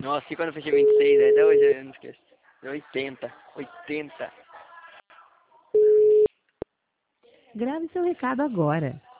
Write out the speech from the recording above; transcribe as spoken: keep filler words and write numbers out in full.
Nossa, e quando eu fechei vinte e seis, até hoje eu não esqueço. oitenta, oitenta. Grave seu recado agora.